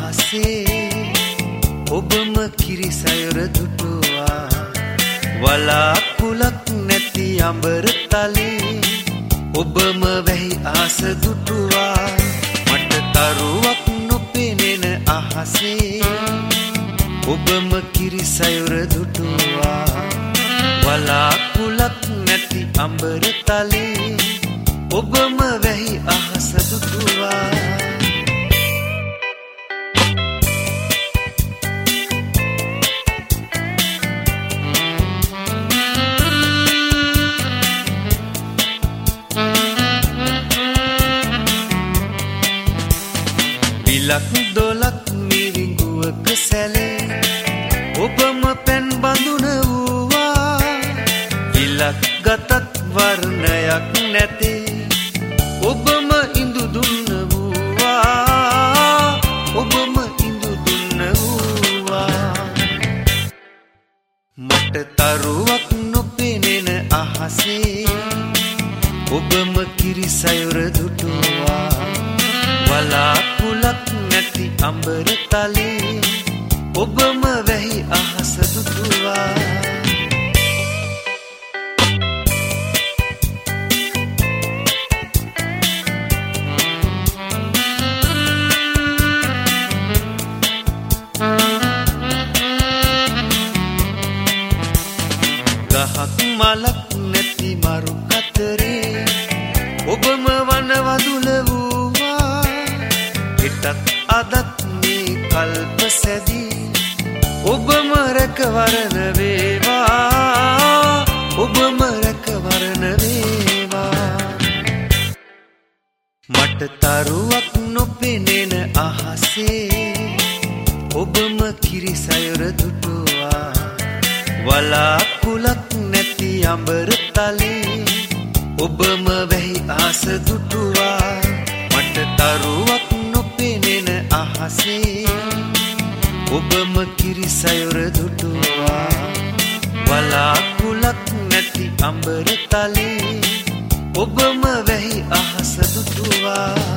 අහසේ ඔබම කිරි සයුර දුටුවා වලාකුලක් නැති අඹර තලේ ඔබම වැහි ආස දුටුවා මට තරුවක් නොපෙනෙන අහසේ ඔබම කිරි සයුර දුටුවා වලාකුලක් නැති අඹර තලේ ඔබම වැහි අහස දුටුවා විලක් දොලක් මිරිඟුවක සැලේ ඔබම පැන් බඳුන වූවා විලක් ගතත් වර්ණයක් නැතේ ඔබම ඉඳු දුන්න වූවා ඔබම ඉඳු දුන්න වූවා මට තරුවක් නොපෙනෙන අහසේ ඔබම කිරි සයුර දුටුවා වලාකුලක් නැති අඹර තලේ ඔබම වැහි අහස දුටුවා ගහක් මලක් නැති මරු කතරේ ඔබම වනවදුල වූවා හිටත් අදත් මේ කල්ප සැදී ඔබම රැකවරණ වේවා ඔබම රැකවරණ වේවා මට තරුවක් නොපෙනෙන අහසේ ඔබම කිරි සයුර දුටුවා වලාකුලක් නැති අඹර තලේ ඔබම වැහි ආස දුටුවා මට තරුවක් නොපෙනෙන අහසේ ඔබම කිරි සයුර දුටුවා වලාකුලක් නැති අඹර තලේ ඔබම වැහි අහස දුටුවා